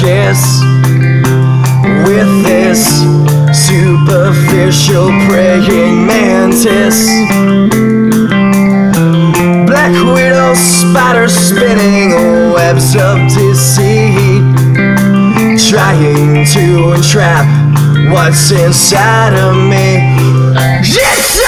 kiss with this superficial praying mantis. Black widow spiders spinning webs of deceit, trying to entrap what's inside of me. Yes!